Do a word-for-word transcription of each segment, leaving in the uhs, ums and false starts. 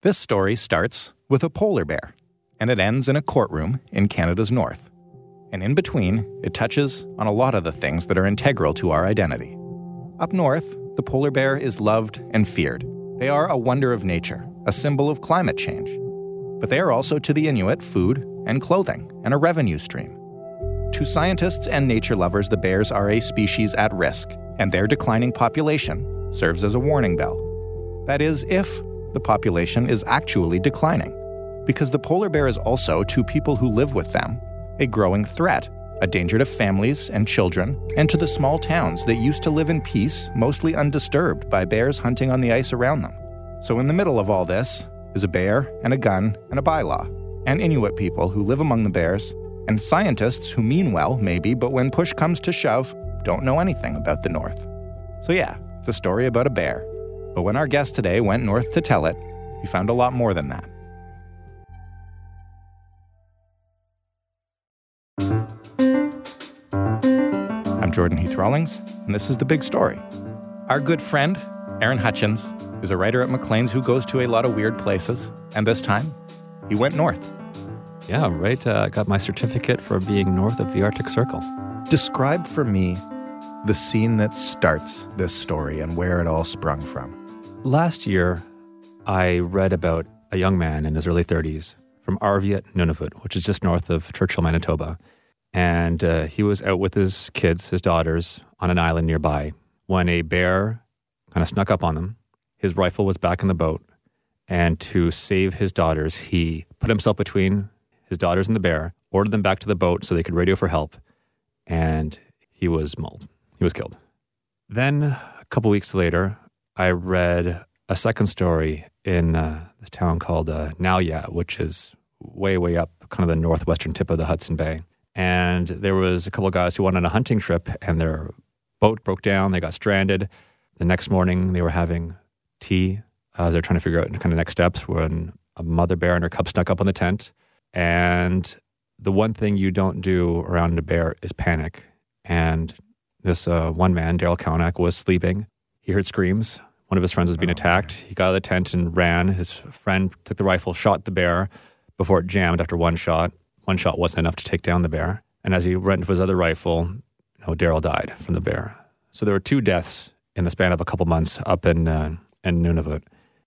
This story starts with a polar bear, and it ends in a courtroom in Canada's north. And in between, it touches on a lot of the things that are integral to our identity. Up north, the polar bear is loved and feared. They are a wonder of nature, a symbol of climate change. But they are also to the Inuit food and clothing and a revenue stream. To scientists and nature lovers, the bears are a species at risk, and their declining population serves as a warning bell. That is, if the population is actually declining. Because the polar bear is also, to people who live with them, a growing threat, a danger to families and children, and to the small towns that used to live in peace, mostly undisturbed by bears hunting on the ice around them. So in the middle of all this is a bear and a gun and a bylaw, and Inuit people who live among the bears, and scientists who mean well, maybe, but when push comes to shove, don't know anything about the North. So yeah, it's a story about a bear. But when our guest today went north to tell it, he found a lot more than that. I'm Jordan Heath Rawlings, and this is The Big Story. Our good friend, Aaron Hutchins, is a writer at Maclean's who goes to a lot of weird places, and this time, he went north. Yeah, right. I uh, got my certificate for being north of the Arctic Circle. Describe for me the scene that starts this story and where it all sprung from. Last year, I read about a young man in his early thirties from Arviat, Nunavut, which is just north of Churchill, Manitoba. And uh, he was out with his kids, his daughters, on an island nearby when a bear kind of snuck up on them. His rifle was back in the boat. And to save his daughters, he put himself between his daughters and the bear, ordered them back to the boat so they could radio for help, and he was mauled. He was killed. Then, a couple weeks later, I read a second story in uh, this town called uh, Nauyat, which is way, way up, kind of the northwestern tip of the Hudson Bay. And there was a couple of guys who went on a hunting trip, and their boat broke down. They got stranded. The next morning, they were having tea as they're trying to figure out kind of next steps when a mother bear and her cub snuck up on the tent. And the one thing you don't do around a bear is panic. And this uh, one man, Daryl Kaunak, was sleeping. He heard screams. One of his friends was being oh, attacked. Okay. He got out of the tent and ran. His friend took the rifle, shot the bear before it jammed after one shot. One shot wasn't enough to take down the bear. And as he ran for his other rifle, you know, Daryl died from the bear. So there were two deaths in the span of a couple months up in, uh, in Nunavut.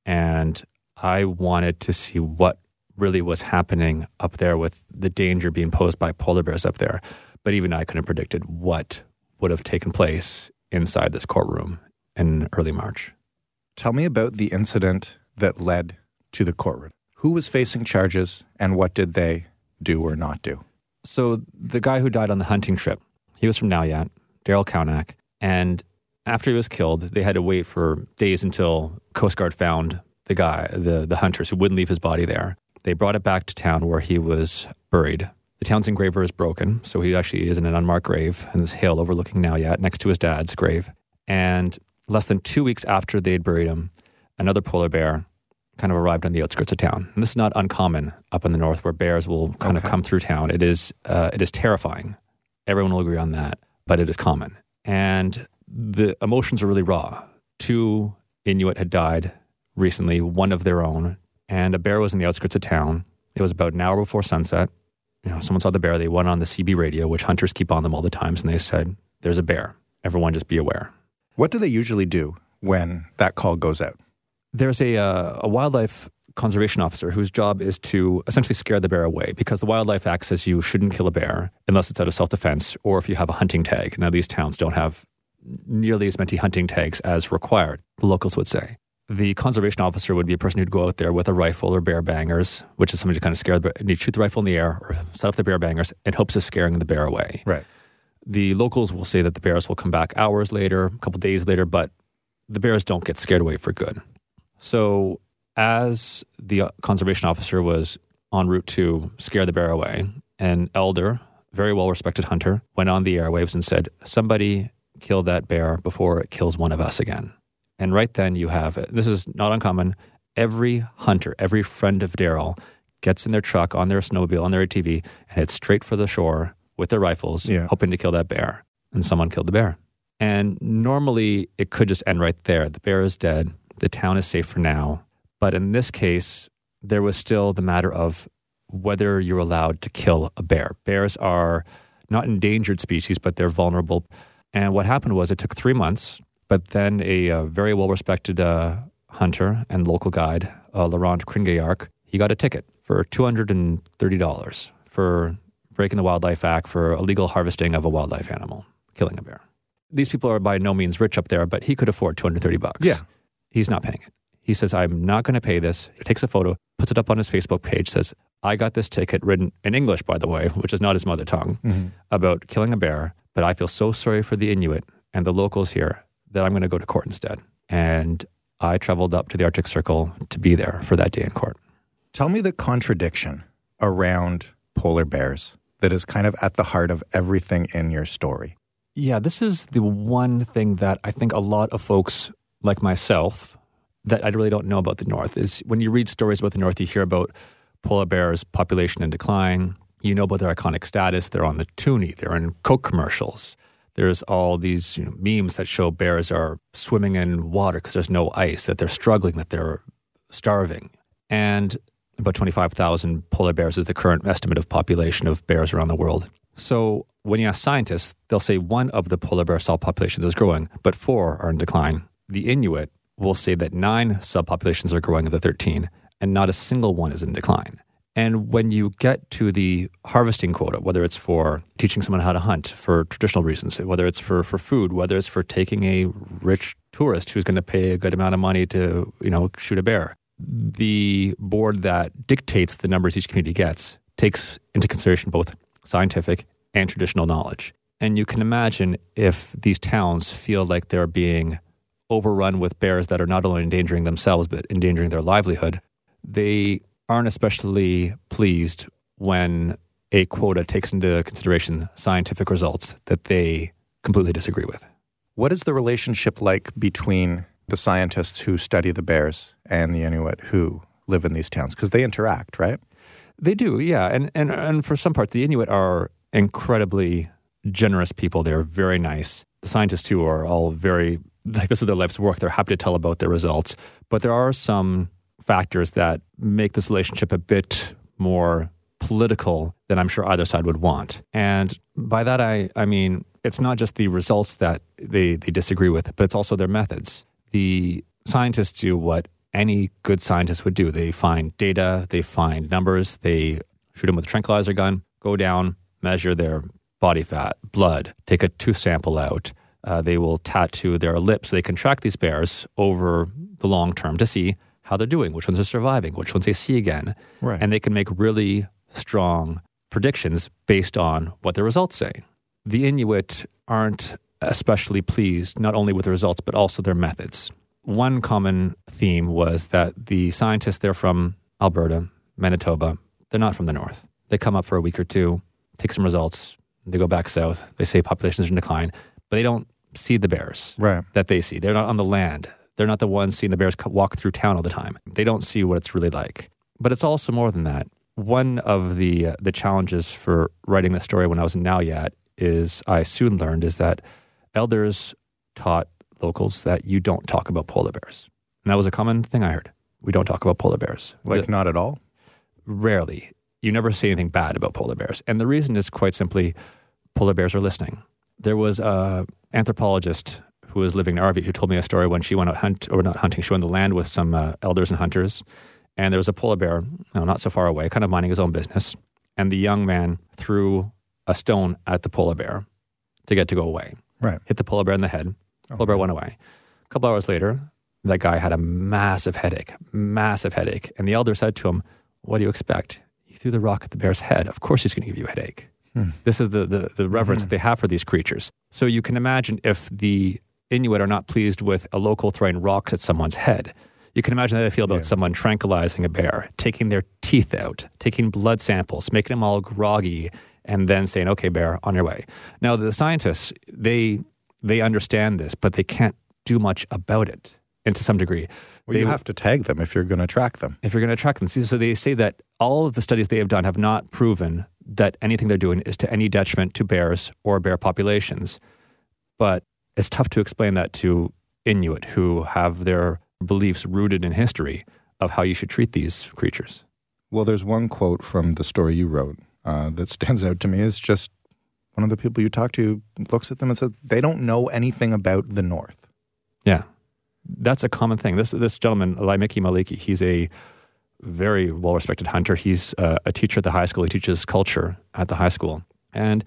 And I wanted to see what really was happening up there with the danger being posed by polar bears up there. But even I couldn't have predicted what would have taken place inside this courtroom in early March. Tell me about the incident that led to the courtroom. Who was facing charges and what did they do or not do? So the guy who died on the hunting trip, he was from Nauyat, Daryl Kaunak, and after he was killed, they had to wait for days until Coast Guard found the guy, the, the hunters who wouldn't leave his body there. They brought it back to town where he was buried. The town's engraver is broken, so he actually is in an unmarked grave in this hill overlooking Nauyat next to his dad's grave. And less than two weeks after they'd buried him, another polar bear kind of arrived on the outskirts of town. And this is not uncommon up in the north where bears will kind okay. of come through town. It is uh, it is terrifying. Everyone will agree on that, but it is common. And the emotions are really raw. Two Inuit had died recently, one of their own, and a bear was in the outskirts of town. It was about an hour before sunset. You know, someone saw the bear. They went on the C B radio, which hunters keep on them all the times, and they said, "There's a bear. Everyone just be aware." What do they usually do when that call goes out? There's a, uh, a wildlife conservation officer whose job is to essentially scare the bear away, because the Wildlife Act says you shouldn't kill a bear unless it's out of self-defense or if you have a hunting tag. Now, these towns don't have nearly as many hunting tags as required, the locals would say. The conservation officer would be a person who'd go out there with a rifle or bear bangers, which is somebody to kind of scare the bear, and you'd shoot the rifle in the air or set off the bear bangers in hopes of scaring the bear away. Right. The locals will say that the bears will come back hours later, a couple days later, but the bears don't get scared away for good. So as the conservation officer was en route to scare the bear away, an elder, very well-respected hunter, went on the airwaves and said, "Somebody kill that bear before it kills one of us again." And right then you have, this is not uncommon, every hunter, every friend of Daryl gets in their truck, on their snowmobile, on their A T V, and heads straight for the shore with their rifles, yeah. hoping to kill that bear. And someone killed the bear. And normally it could just end right there. The bear is dead. The town is safe for now. But in this case, there was still the matter of whether you're allowed to kill a bear. Bears are not endangered species, but they're vulnerable. And what happened was it took three months, but then a, a very well-respected uh, hunter and local guide, uh, Laurent Kringayark, he got a ticket for two hundred thirty dollars for breaking the Wildlife Act for illegal harvesting of a wildlife animal, killing a bear. These people are by no means rich up there, but he could afford two hundred thirty bucks. Yeah. He's not paying it. He says, I'm not going to pay this. He takes a photo, puts it up on his Facebook page, says, I got this ticket written in English, by the way, which is not his mother tongue, mm-hmm. about killing a bear, but I feel so sorry for the Inuit and the locals here that I'm going to go to court instead. And I traveled up to the Arctic Circle to be there for that day in court. Tell me the contradiction around polar bears that is kind of at the heart of everything in your story. Yeah, this is the one thing that I think a lot of folks like myself that I really don't know about the North is when you read stories about the North, you hear about polar bears' population in decline. You know about their iconic status. They're on the toonie. They're in Coke commercials. There's all these you know, memes that show bears are swimming in water because there's no ice, that they're struggling, that they're starving. And about twenty-five thousand polar bears is the current estimate of population of bears around the world. So when you ask scientists, they'll say one of the polar bear subpopulations is growing, but four are in decline. The Inuit will say that nine subpopulations are growing of the thirteen, and not a single one is in decline. And when you get to the harvesting quota, whether it's for teaching someone how to hunt for traditional reasons, whether it's for, for food, whether it's for taking a rich tourist who's going to pay a good amount of money to, you know, shoot a bear, the board that dictates the numbers each community gets takes into consideration both scientific and traditional knowledge. And you can imagine if these towns feel like they're being overrun with bears that are not only endangering themselves, but endangering their livelihood, they aren't especially pleased when a quota takes into consideration scientific results that they completely disagree with. What is the relationship like between the scientists who study the bears and the Inuit who live in these towns? Because they interact, right? They do, yeah. And, and, and for some part, the Inuit are incredibly generous people. They're very nice. The scientists, too, are all very, like this is their life's work. They're happy to tell about their results. But there are some factors that make this relationship a bit more political than I'm sure either side would want. And by that, I, I mean, it's not just the results that they, they disagree with, but it's also their methods. The scientists do what any good scientist would do. They find data, they find numbers, they shoot them with a tranquilizer gun, go down, measure their body fat, blood, take a tooth sample out. Uh, they will tattoo their lips so they can track these bears over the long term to see how they're doing, which ones are surviving, which ones they see again. Right. And they can make really strong predictions based on what the results say. The Inuit aren't especially pleased not only with the results, but also their methods. One common theme was that the scientists, they're from Alberta, Manitoba. They're not from the North. They come up for a week or two, take some results, they go back south. They say populations are in decline, but they don't see the bears right. that they see. They're not on the land. They're not the ones seeing the bears walk through town all the time. They don't see what it's really like. But it's also more than that. One of the uh, the challenges for writing the story when I was in Nauyat is I soon learned is that elders taught locals that you don't talk about polar bears. And that was a common thing I heard. We don't talk about polar bears. Like the, not at all? Rarely. You never say anything bad about polar bears. And the reason is quite simply polar bears are listening. There was an anthropologist who was living in Arvik who told me a story when she went out hunt, or not hunting, she went on the land with some uh, elders and hunters. And there was a polar bear, no, not so far away, kind of minding his own business. And the young man threw a stone at the polar bear to get to go away. Right. Hit the polar bear in the head. Oh. Polar bear went away. A couple hours later, that guy had a massive headache, massive headache. And the elder said to him, what do you expect? You threw the rock at the bear's head. Of course he's going to give you a headache. Hmm. This is the, the, the reverence mm-hmm. that they have for these creatures. So you can imagine if the Inuit are not pleased with a local throwing rocks at someone's head, you can imagine how they feel about yeah. someone tranquilizing a bear, taking their teeth out, taking blood samples, making them all groggy, and then saying, okay, bear, on your way. Now, the scientists, they they understand this, but they can't do much about it, and to some degree. Well, they, you have to tag them if you're going to track them. If you're going to track them. So they say that all of the studies they have done have not proven that anything they're doing is to any detriment to bears or bear populations. But it's tough to explain that to Inuit who have their beliefs rooted in history of how you should treat these creatures. Well, there's one quote from the story you wrote uh, that stands out to me. It's just one of the people you talk to looks at them and says, they don't know anything about the North. Yeah, that's a common thing. This this gentleman, Laimiki Maliki, he's a very well-respected hunter. He's uh, a teacher at the high school. He teaches culture at the high school. And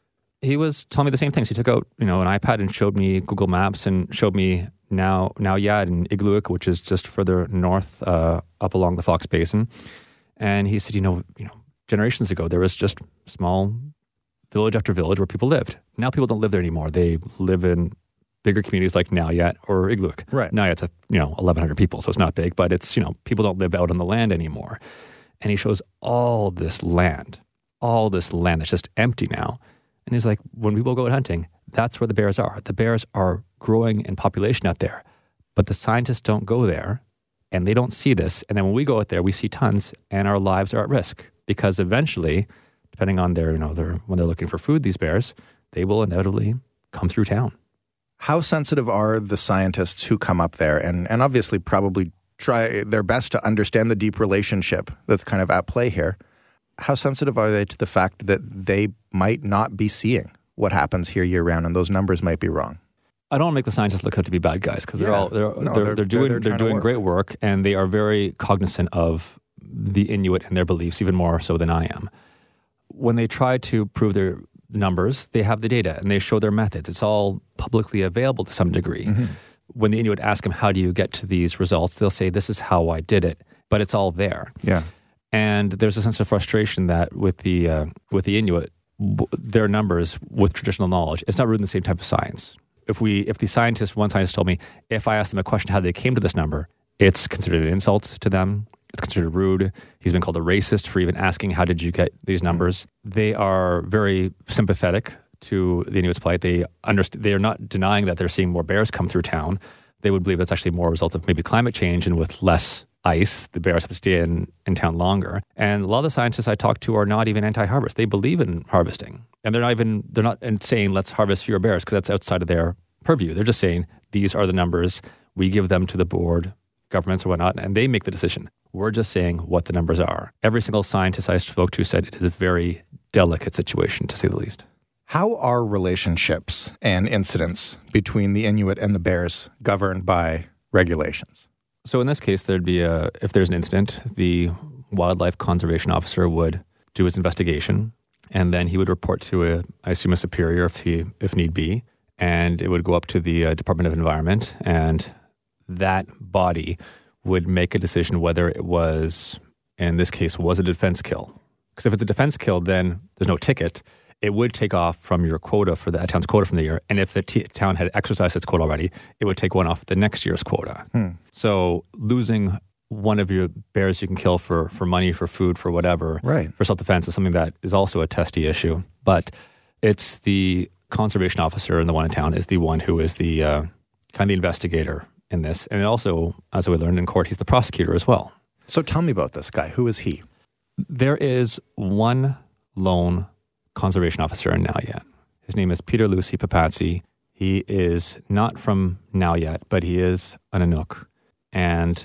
he was telling me the same things. He took out, you know, an iPad and showed me Google Maps and showed me now now Yad in Igloolik, which is just further north uh, up along the Fox Basin. And he said, you know, you know, generations ago, there was just small village after village where people lived. Now people don't live there anymore. They live in bigger communities like Nauyat or Igloolik. Right. Nauyat's, a, you know, eleven hundred people, so it's not big, but it's, you know, people don't live out on the land anymore. And he shows all this land, all this land that's just empty now. And he's like, when people go out hunting, that's where the bears are. The bears are growing in population out there, but the scientists don't go there and they don't see this. And then when we go out there, we see tons and our lives are at risk because eventually, depending on their, you know, their, when they're looking for food, these bears, they will inevitably come through town. How sensitive are the scientists who come up there and, and obviously probably try their best to understand the deep relationship that's kind of at play here? How sensitive are they to the fact that they might not be seeing what happens here year round and those numbers might be wrong? I don't want to make the scientists look out to be bad guys because they're Yeah. all they're, No, they're, they're- they're doing they're they're, trying to doing work. great work and they are very cognizant of the Inuit and their beliefs even more so than I am. When they try to prove their numbers, they have the data and they show their methods. It's all publicly available to some degree. Mm-hmm. When the Inuit ask them, how do you get to these results? They'll say, this is how I did it, but it's all there. Yeah. And there's a sense of frustration that with the uh, with the Inuit, w- their numbers with traditional knowledge, it's not rooted in the same type of science. If we, if the scientist, one scientist told me, if I asked them a question how they came to this number, it's considered an insult to them. It's considered rude. He's been called a racist for even asking, how did you get these numbers? They are very sympathetic to the Inuit's plight. They understand, they are not denying that they're seeing more bears come through town. They would believe that's actually more a result of maybe climate change and with less ice, the bears have to stay in, in town longer. And a lot of the scientists I talk to are not even anti-harvest. They believe in harvesting. And they're not even, they're not saying, let's harvest fewer bears because that's outside of their purview. They're just saying, these are the numbers. We give them to the board, governments or whatnot, and they make the decision. We're just saying what the numbers are. Every single scientist I spoke to said it is a very delicate situation, to say the least. How are relationships and incidents between the Inuit and the bears governed by regulations? So in this case, there'd be a, if there's an incident, the wildlife conservation officer would do his investigation, and then he would report to a, I assume, a superior if he, if need be, and it would go up to the uh, Department of Environment, and that body would make a decision whether it was, in this case, was a defense kill. Because if it's a defense kill, then there's no ticket. It would take off from your quota for the town's quota from the year. And if the t- town had exercised its quota already, it would take one off the next year's quota. Hmm. So losing one of your bears you can kill for, for money, for food, for whatever, Right. for self-defense is something that is also a testy issue. But it's the conservation officer in the one in town is the one who is the uh, kind of the investigator in this. And also, as we learned in court, he's the prosecutor as well. So tell me about this guy. Who is he? There is one lone conservation officer in Nauyat. His name is Peter Lucy Papatsi. He is not from Nauyat, but he is an Inuk. And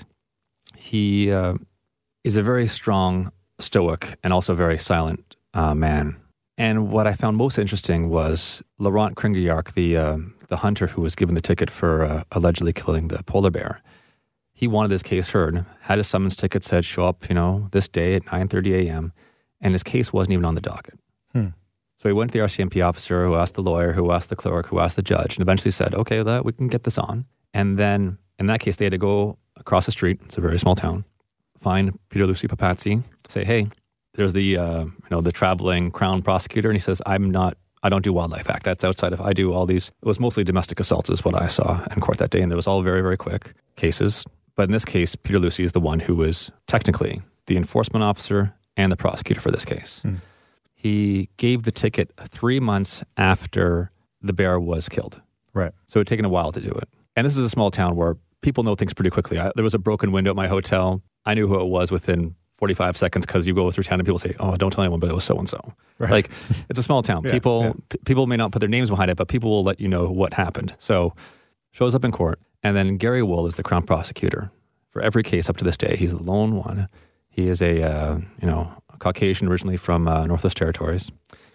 he uh, is a very strong, stoic, and also very silent uh, man. And what I found most interesting was Laurent Kringayark, the uh, the hunter who was given the ticket for uh, allegedly killing the polar bear. He wanted this case heard, had his summons ticket, said show up, you know, this day at nine thirty a.m., and his case wasn't even on the docket. Hmm. So he went to the R C M P officer, who asked the lawyer, who asked the clerk, who asked the judge, and eventually said, okay, that we can get this on. And then in that case, they had to go across the street. It's a very small town. Find Peter Lucy Papatsi, say, hey, there's the uh, you know the traveling Crown prosecutor, and he says, I'm not, I don't do Wildlife Act. That's outside of, I do all these. It was mostly domestic assaults is what I saw in court that day, and there was all very, very quick cases. But in this case, Peter Lucy is the one who was technically the enforcement officer and the prosecutor for this case. Hmm. He gave the ticket three months after the bear was killed. Right. So it had taken a while to do it. And this is a small town where people know things pretty quickly. I, there was a broken window at my hotel. I knew who it was within forty-five seconds because you go through town and people say, oh, don't tell anyone, but it was so-and-so. Right. Like, it's a small town. Yeah, people yeah. P- people may not put their names behind it, but people will let you know what happened. So shows up in court. And then Gary Wool is the Crown prosecutor. for every case up to this day. He's the lone one. He is a, uh, you know, a Caucasian originally from uh, Northwest Territories.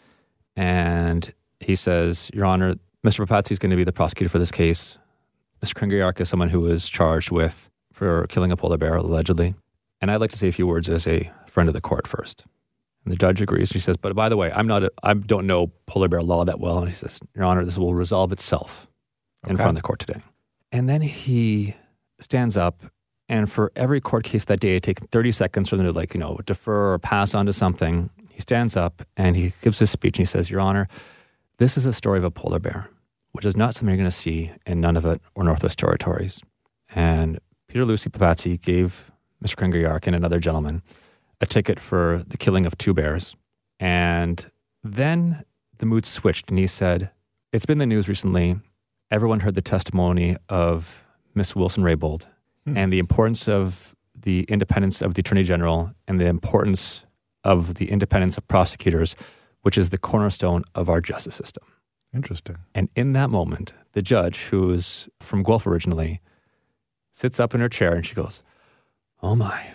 And he says, Your Honor, Mister Papatsy is going to be the prosecutor for this case. Mister Kringoyark is someone who was charged with for killing a polar bear, allegedly. And I'd like to say a few words as a friend of the court first. And the judge agrees. She says, but by the way, I'm not a, I don't know polar bear law that well. And he says, Your Honor, this will resolve itself in Okay. front of the court today. And then he stands up, and for every court case that day, it takes thirty seconds for them to, like, you know, defer or pass on to something. He stands up and he gives his speech and he says, Your Honor, this is a story of a polar bear, which is not something you're going to see in Nunavut or Northwest Territories. And Peter Lucy Papatsy gave Mister Kringoyark and another gentleman a ticket for the killing of two bears. And then the mood switched and he said, it's been in the news recently. Everyone heard the testimony of Miss Wilson-Raybould hmm. and the importance of the independence of the Attorney General and the importance of the independence of prosecutors, which is the cornerstone of our justice system. Interesting. And in that moment, the judge, who is from Guelph originally, sits up in her chair and she goes, oh my.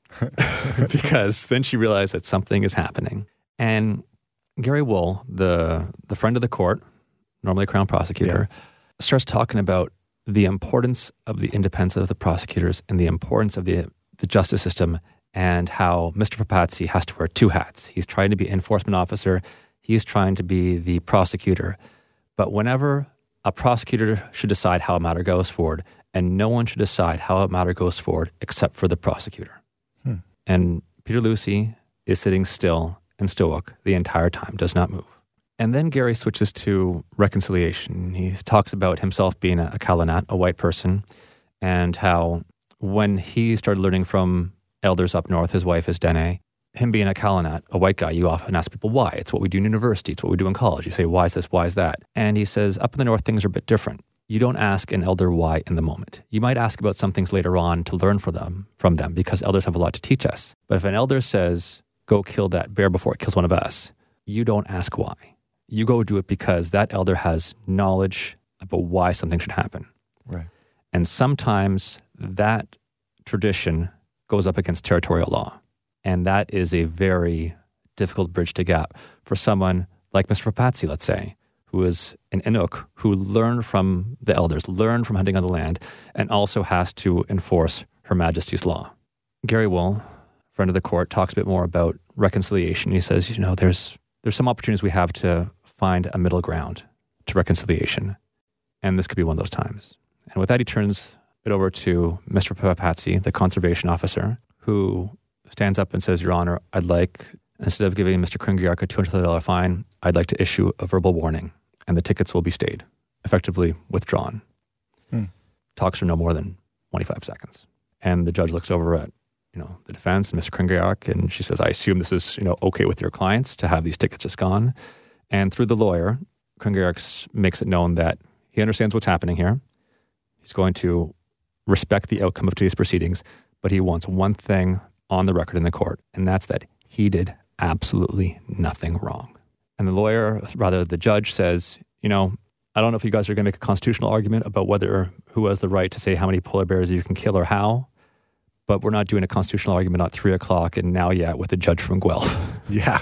Because then she realized that something is happening. And Gary Wool, the, the friend of the court, normally a Crown prosecutor, yeah. starts talking about the importance of the independence of the prosecutors and the importance of the, the justice system and how Mister Papatsy has to wear two hats. He's trying to be enforcement officer. He's trying to be the prosecutor. But whenever a prosecutor should decide how a matter goes forward, and no one should decide how a matter goes forward except for the prosecutor. Hmm. And Peter Lucy is sitting still and stoic the entire time, does not move. And then Gary switches to reconciliation. He talks about himself being a, a Kalanat, a white person, and how when he started learning from elders up north, his wife is Dene, him being a Kalanat, a white guy, you often ask people why. It's what we do in university. It's what we do in college. You say, why is this? Why is that? And he says, up in the north, things are a bit different. You don't ask an elder why in the moment. You might ask about some things later on to learn from them, from them because elders have a lot to teach us. But if an elder says, go kill that bear before it kills one of us, you don't ask why. You go do it because that elder has knowledge about why something should happen. Right. And sometimes that tradition goes up against territorial law. And that is a very difficult bridge to gap for someone like Mister Papatsy, let's say, who is an Inuk, who learned from the elders, learned from hunting on the land, and also has to enforce Her Majesty's law. Gary Wool, friend of the court, talks a bit more about reconciliation. He says, you know, there's there's some opportunities we have to find a middle ground to reconciliation. And this could be one of those times. And with that, he turns it over to Mister Papatsy, the conservation officer, who stands up and says, Your Honor, I'd like, instead of giving Mister Kringoyark a two hundred fifty dollars fine, I'd like to issue a verbal warning, and the tickets will be stayed, effectively withdrawn. Hmm. Talks for no more than twenty-five seconds. And the judge looks over at, you know, the defense and Mister Kringoyark, and she says, I assume this is, you know, okay with your clients to have these tickets just gone. And through the lawyer, Kringoyark makes it known that he understands what's happening here. He's going to respect the outcome of today's proceedings, but he wants one thing on the record in the court, and that's that he did absolutely nothing wrong. And the lawyer, rather the judge, says, you know, I don't know if you guys are going to make a constitutional argument about whether who has the right to say how many polar bears you can kill or how, but we're not doing a constitutional argument at three o'clock and now yet with a judge from Guelph. Yeah.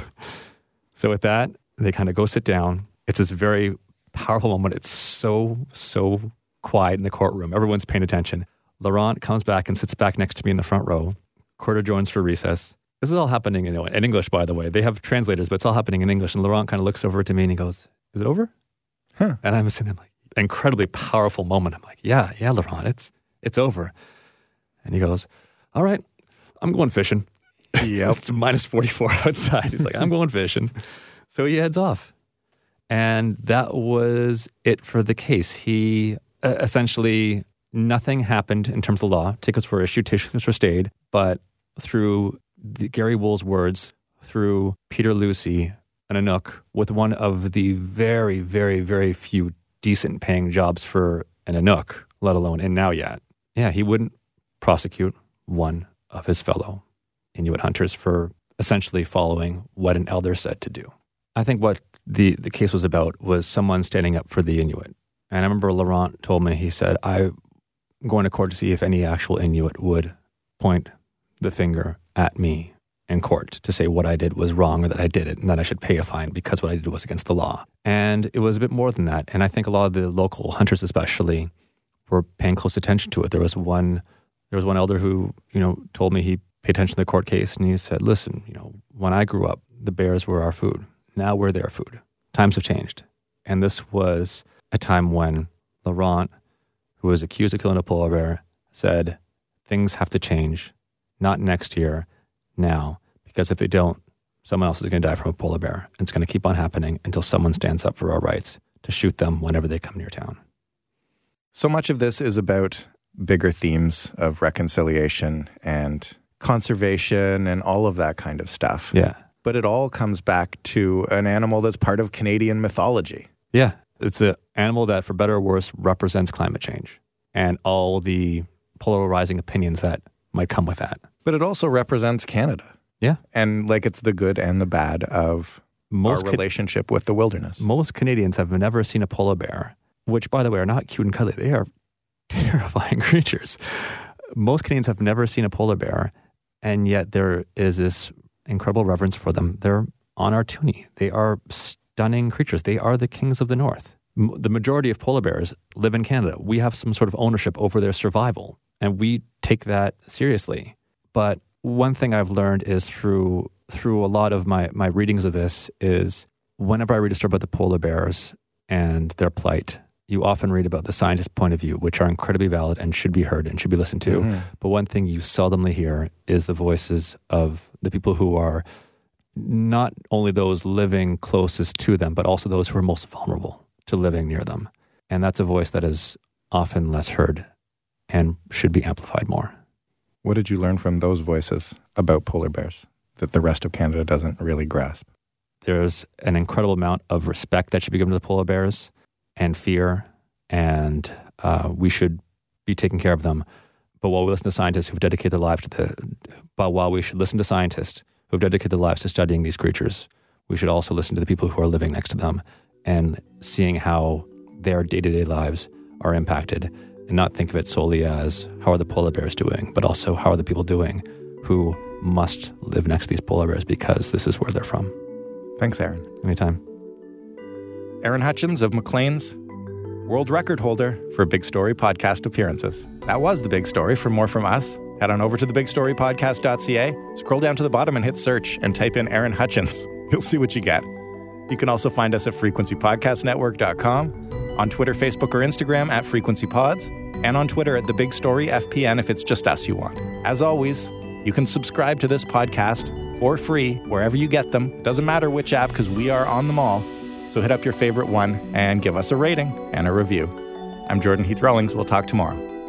So with that, they kind of go sit down. It's this very powerful moment. It's so, so quiet in the courtroom. Everyone's paying attention. Laurent comes back and sits back next to me in the front row. Court adjourns for recess. This is all happening in, in English, by the way. They have translators, but it's all happening in English. And Laurent kind of looks over to me and he goes, is it over? Huh. And I'm sitting there like, incredibly powerful moment. I'm like, yeah, yeah, Laurent, it's it's over. And he goes, all right, I'm going fishing. Yep. It's minus forty-four outside. He's like, I'm going fishing. So he heads off. And that was it for the case. He uh, essentially, nothing happened in terms of the law. Tickets were issued, tickets were stayed. But through the, Gary Wool's words, through Peter Lucy, an Inuk, with one of the very, very, very few decent paying jobs for an Inuk, let alone in Nauyat. Yeah, he wouldn't prosecute one of his fellow Inuit hunters for essentially following what an elder said to do. I think what the, the case was about was someone standing up for the Inuit. And I remember Laurent told me, he said, I going to court to see if any actual Inuit would point the finger at me in court to say what I did was wrong or that I did it and that I should pay a fine because what I did was against the law. And it was a bit more than that. And I think a lot of the local hunters especially were paying close attention to it. There was one there was one elder who, you know, told me he paid attention to the court case and he said, listen, you know, when I grew up, the bears were our food. Now we're their food. Times have changed. And this was a time when Laurent, who was accused of killing a polar bear, said, things have to change, not next year, now, because if they don't, someone else is going to die from a polar bear. And it's going to keep on happening until someone stands up for our rights to shoot them whenever they come near town. So much of this is about bigger themes of reconciliation and conservation and all of that kind of stuff. Yeah. But it all comes back to an animal that's part of Canadian mythology. Yeah. It's an animal that, for better or worse, represents climate change and all the polarizing opinions that might come with that. But it also represents Canada. Yeah. And like it's the good and the bad of most our relationship Ca- with the wilderness. Most Canadians have never seen a polar bear, which, by the way, are not cute and cuddly. They are terrifying creatures. Most Canadians have never seen a polar bear, and yet there is this incredible reverence for them. They're on our toonie. They are stunning creatures. They are the kings of the North. M- the majority of polar bears live in Canada. We have some sort of ownership over their survival, and we take that seriously. But one thing I've learned is through through a lot of my, my readings of this is whenever I read a story about the polar bears and their plight, you often read about the scientist point of view, which are incredibly valid and should be heard and should be listened to. Mm-hmm. But one thing you seldomly hear is the voices of the people who are not only those living closest to them, but also those who are most vulnerable to living near them. And that's a voice that is often less heard and should be amplified more. What did you learn from those voices about polar bears that the rest of Canada doesn't really grasp? There's an incredible amount of respect that should be given to the polar bears and fear, and uh, we should be taking care of them. But while we listen to scientists who've dedicated their lives to the, but while we should listen to scientists who've dedicated their lives to studying these creatures, we should also listen to the people who are living next to them and seeing how their day-to-day lives are impacted. And not think of it solely as how are the polar bears doing, but also how are the people doing who must live next to these polar bears because this is where they're from. Thanks, Aaron. Anytime. Aaron Hutchins of Maclean's, world record holder for Big Story podcast appearances. That was The Big Story. For more from us, head on over to the big story podcast dot c a, scroll down to the bottom and hit search and type in Aaron Hutchins. You'll see what you get. You can also find us at frequency podcast network dot com, on Twitter, Facebook, or Instagram at FrequencyPods, and on Twitter at The Big Story F P N if it's just us you want. As always, you can subscribe to this podcast for free wherever you get them. Doesn't matter which app because we are on them all. So hit up your favorite one and give us a rating and a review. I'm Jordan Heath Rawlings. We'll talk tomorrow.